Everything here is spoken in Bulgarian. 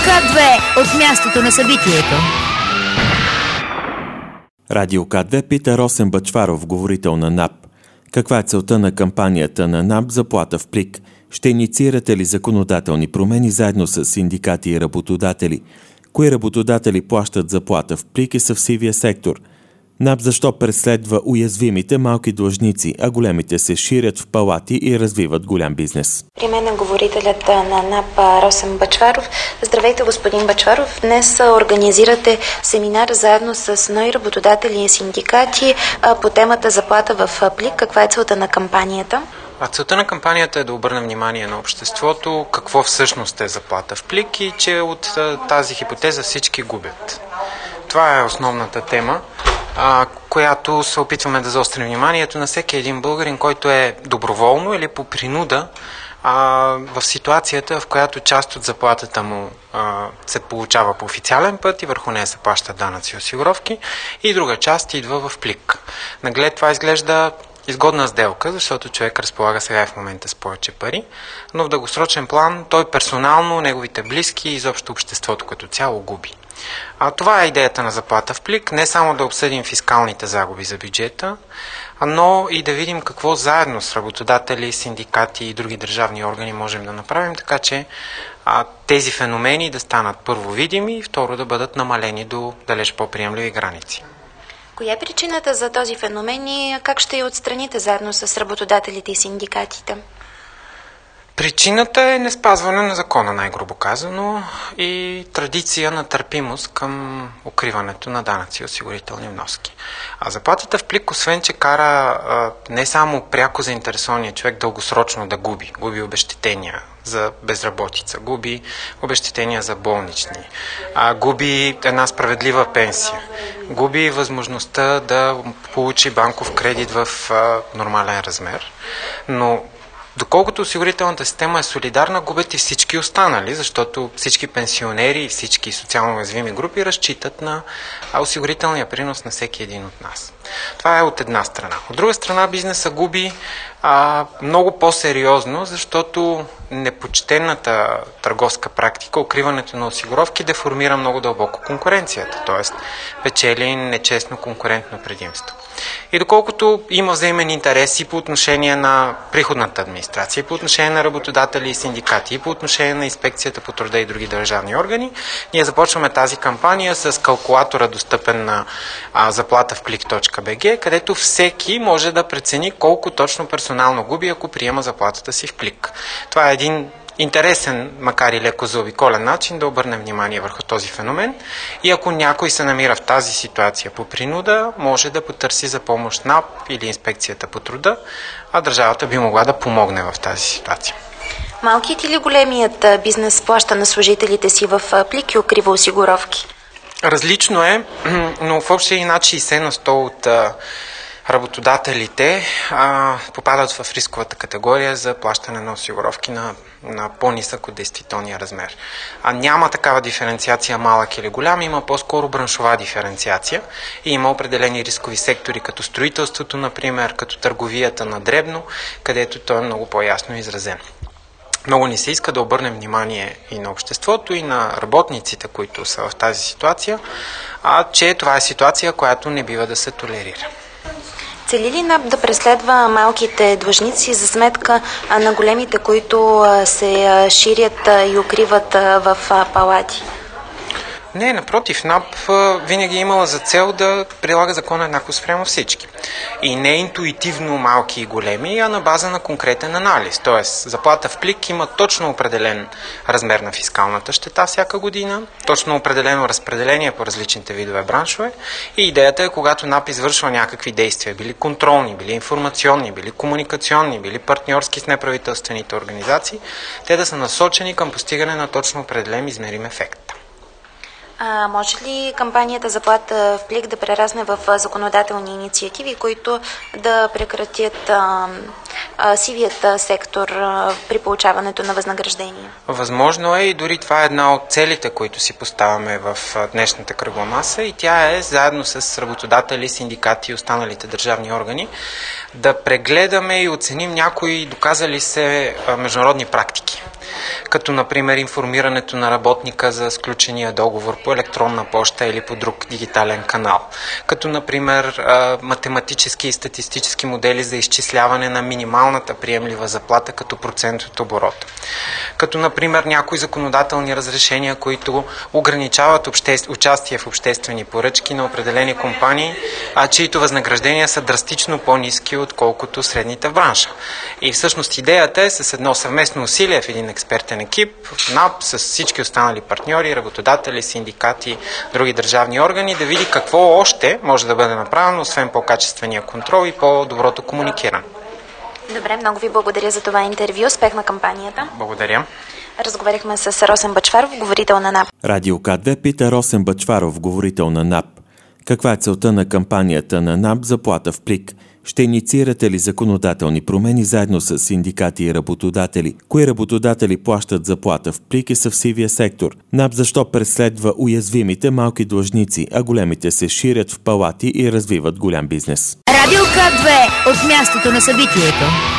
К2 от мястото на събитието. Радио К2 пита Росен Бъчваров, говорител на НАП. Каква е целта на кампанията на НАП заплата в плик? Ще инициирате ли законодателни промени заедно с синдикати и работодатели? Кои работодатели плащат заплата в плик и са в сивия сектор? НАП защо преследва уязвимите малки длъжници, а големите се ширят в палати и развиват голям бизнес? При мен е говорителят на НАП Росен Бъчваров. Здравейте, господин Бъчваров. Днес организирате семинар заедно с НОИ, работодатели и синдикати по темата заплата в плик. Каква е целта на кампанията? Целта на кампанията е да обърне внимание на обществото какво всъщност е заплата в плик и че от тази хипотеза всички губят. Това е основната тема, която се опитваме да заострим вниманието на всеки един българин, който е доброволно или по принуда в ситуацията, в която част от заплатата му се получава по официален път и върху нея се плащат данъци и осигуровки, и друга част идва в плик. Наглед това изглежда изгодна сделка, защото човек разполага сега в момента с повече пари, но в дългосрочен план той персонално, неговите близки и изобщо обществото като цяло губи. Това е идеята на заплата в плик, не само да обсъдим фискалните загуби за бюджета, но и да видим какво заедно с работодатели, синдикати и други държавни органи можем да направим, така че тези феномени да станат първо видими и второ да бъдат намалени до далеч по-приемливи граници. Коя е причината за този феномен и как ще я отстраните заедно с работодателите и синдикатите? Причината е неспазване на закона, най-грубо казано, и традиция на търпимост към укриването на данъци и осигурителни вноски. Заплатата в плик, освен че кара не само пряко заинтересования човек дългосрочно да губи обезщетения за безработица, губи обезщетения за болнични, губи една справедлива пенсия, губи възможността да получи банков кредит в нормален размер, но доколкото осигурителната система е солидарна, губят и всички останали, защото всички пенсионери и всички социално уязвими групи разчитат на осигурителния принос на всеки един от нас. Това е от една страна. От друга страна бизнеса губи много по-сериозно, защото непочтената търговска практика, укриването на осигуровки деформира много дълбоко конкуренцията, т.е. печели нечестно конкурентно предимство. И доколкото има взаимен интерес и по отношение на приходната администрация, и по отношение на работодатели и синдикати, и по отношение на инспекцията по труда и други държавни органи, ние започваме тази кампания с калкулатора, достъпен на заплата в плик.bg, където всеки може да прецени колко точно персонално губи, ако приема заплатата си в плик. Това е един интересен, макар и леко заобиколен начин да обърнем внимание върху този феномен и ако някой се намира в тази ситуация по принуда, може да потърси за помощ НАП или инспекцията по труда, а държавата би могла да помогне в тази ситуация. Малкият или големият бизнес плаща на служителите си в плик и укрива осигуровки? Различно е, но в общия над 60 на 100 от работодателите попадат в рисковата категория за плащане на осигуровки на по-нисък от действителния размер. Няма такава диференциация малък или голям, има по-скоро браншова диференциация и има определени рискови сектори, като строителството, например, като търговията на дребно, където той е много по-ясно изразен. Много ни се иска да обърнем внимание и на обществото, и на работниците, които са в тази ситуация, че това е ситуация, която не бива да се толерира. Цели ли НАП да преследва малките длъжници за сметка на големите, които се ширят и укриват в палати? Не, напротив, НАП винаги е имала за цел да прилага закона еднакво спрямо всички. И не интуитивно малки и големи, а на база на конкретен анализ. Тоест, заплата в плик има точно определен размер на фискалната щета всяка година, точно определено разпределение по различните видове браншове и идеята е, когато НАП извършва някакви действия, били контролни, били информационни, били комуникационни, били партньорски с неправителствените организации, те да са насочени към постигане на точно определен измерим ефект. Може ли кампанията заплата в плик да прерасне в законодателни инициативи, които да прекратят сивият сектор при получаването на възнаграждение? Възможно е и дори това е една от целите, които си поставяме в днешната кръгла маса, и тя е заедно с работодатели, синдикати и останалите държавни органи да прегледаме и оценим някои доказали се международни практики. Като например информирането на работника за сключения договор по електронна поща или по друг дигитален канал. Като например математически и статистически модели за изчисляване на минималната приемлива заплата като процент от оборота. Като например някои законодателни разрешения, които ограничават участие в обществени поръчки на определени компании, чието възнаграждения са драстично по-ниски, отколкото средните в бранша. И всъщност идеята е с едно съвместно усилие в един експертен екип, в НАП, с всички останали партньори, работодатели, синдикати, други държавни органи, да види какво още може да бъде направено, освен по-качествения контрол и по-доброто комуникиране. Добре, много ви благодаря за това интервю. Успех на кампанията. Благодаря. Разговаряхме с Росен Бъчваров, говорител на НАП. Радио К2 пита Росен Бъчваров, говорител на НАП. Каква е целта на кампанията на НАП заплата в плик? Ще инициирате ли законодателни промени заедно с синдикати и работодатели? Кои работодатели плащат заплата в плик и са в сивия сектор? НАП защо преследва уязвимите малки длъжници, а големите се ширят в палати и развиват голям бизнес? Радио К2 от мястото на събитието.